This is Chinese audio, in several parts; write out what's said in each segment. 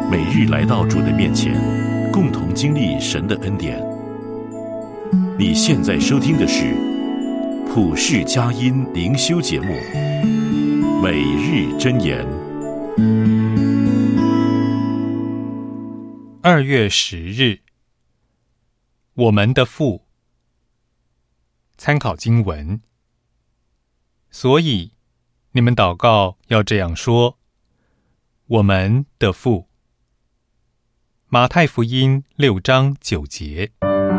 每日来到主的面前，共同经历神的恩典。你现在收听的是普世佳音灵修节目《每日箴言》。 2月10日，我们的父。参考经文。所以你们祷告要这样说：我们的父。马太福音6章9节。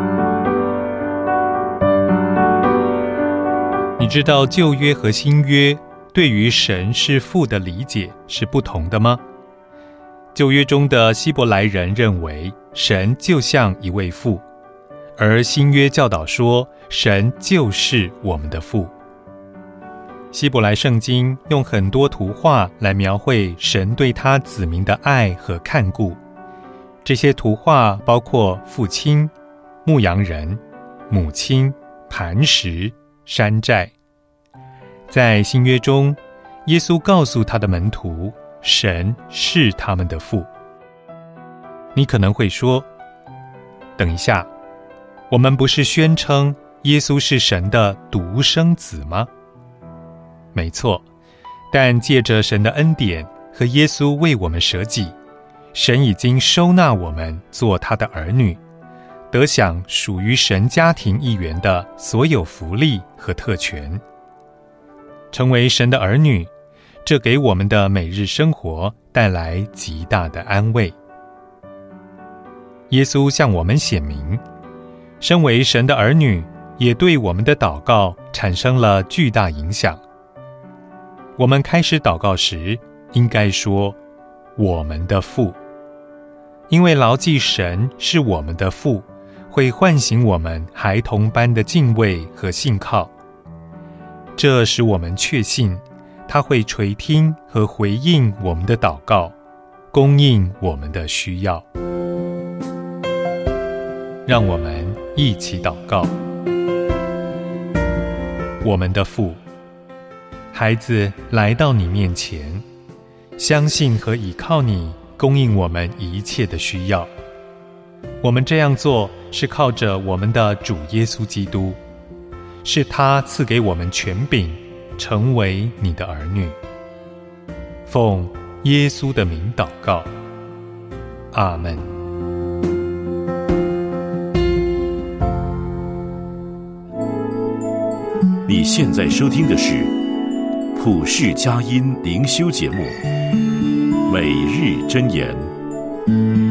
你知道旧约和新约对于神是父的理解是不同的吗？旧约中的希伯来人认为神就像一位父，而新约教导说神就是我们的父。希伯来圣经用很多图画来描绘神对他子民的爱和看顾。这些图画包括父亲、牧羊人、母亲、磐石、山寨。在新约中，耶稣告诉他的门徒，神是他们的父。你可能会说，等一下，我们不是宣称耶稣是神的独生子吗？没错，但借着神的恩典和耶稣为我们舍己，神已经收纳我们做他的儿女，得享属于神家庭一员的所有福利和特权。成为神的儿女，这给我们的每日生活带来极大的安慰。耶稣向我们显明，身为神的儿女，也对我们的祷告产生了巨大影响。我们开始祷告时，应该说我们的父，因为牢记神是我们的父，会唤醒我们孩童般的敬畏和信靠。这使我们确信他会垂听和回应我们的祷告，供应我们的需要。让我们一起祷告。我们的父，孩子来到你面前，相信和倚靠你供应我们一切的需要。我们这样做是靠着我们的主耶稣基督，是他赐给我们权柄，成为你的儿女。奉耶稣的名祷告，阿们。 你现在收听的是普世佳音灵修节目《每日箴言》。